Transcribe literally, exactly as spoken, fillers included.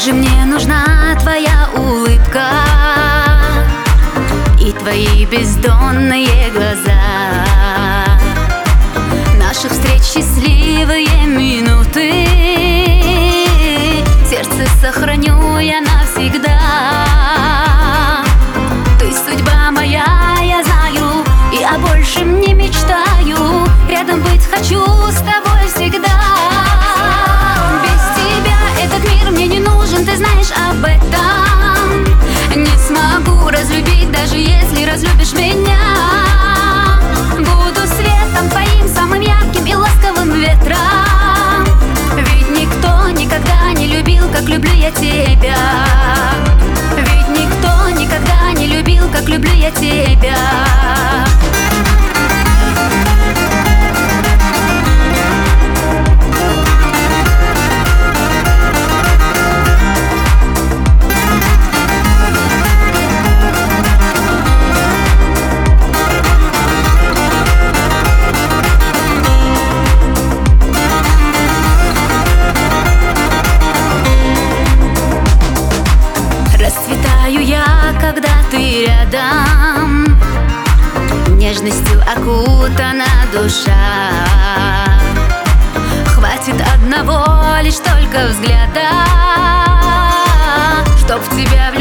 же мне нужна твоя улыбка и твои бездонные глаза. Наших встреч счастливые минуты в сердце сохраню я навсегда. Ты судьба моя, я знаю, и о большем не мечтаю. Рядом быть хочу с тобой всегда. Без тебя этот мир мне не нужен, ты знаешь об этом. Не смогу разлюбить, даже если разлюбишь меня. Буду светом твоим, самым ярким и ласковым ветром. Ведь никто никогда не любил, как люблю я тебя. Ведь никто никогда не любил, как люблю я тебя. Расцветаю я, когда ты рядом, нежностью окутана душа. Хватит одного лишь только взгляда, чтоб в тебя влюбиться.